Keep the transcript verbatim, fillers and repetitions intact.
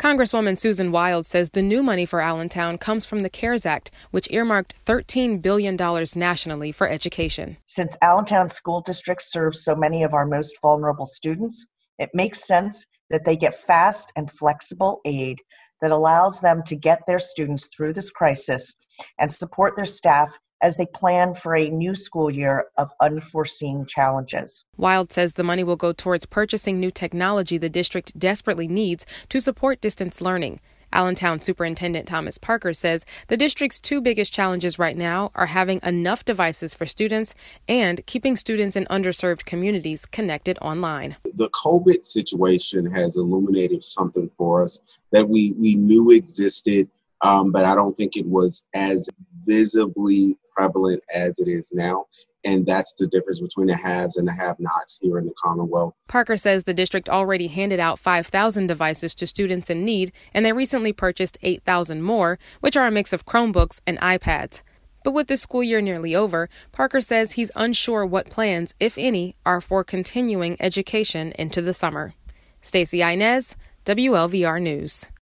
Congresswoman Susan Wild says the new money for Allentown comes from the CARES Act, which earmarked thirteen billion dollars nationally for education. Since Allentown School District serves so many of our most vulnerable students, it makes sense that they get fast and flexible aid that allows them to get their students through this crisis and support their staff as they plan for a new school year of unforeseen challenges. Wild says the money will go towards purchasing new technology the district desperately needs to support distance learning. Allentown Superintendent Thomas Parker says the district's two biggest challenges right now are having enough devices for students and keeping students in underserved communities connected online. The COVID situation has illuminated something for us that we, we knew existed, um, but I don't think it was as visibly prevalent as it is now. And that's the difference between the haves and the have-nots here in the Commonwealth. Parker says the district already handed out five thousand devices to students in need, and they recently purchased eight thousand more, which are a mix of Chromebooks and iPads. But with this school year nearly over, Parker says he's unsure what plans, if any, are for continuing education into the summer. Stacey Inez, W L V R News.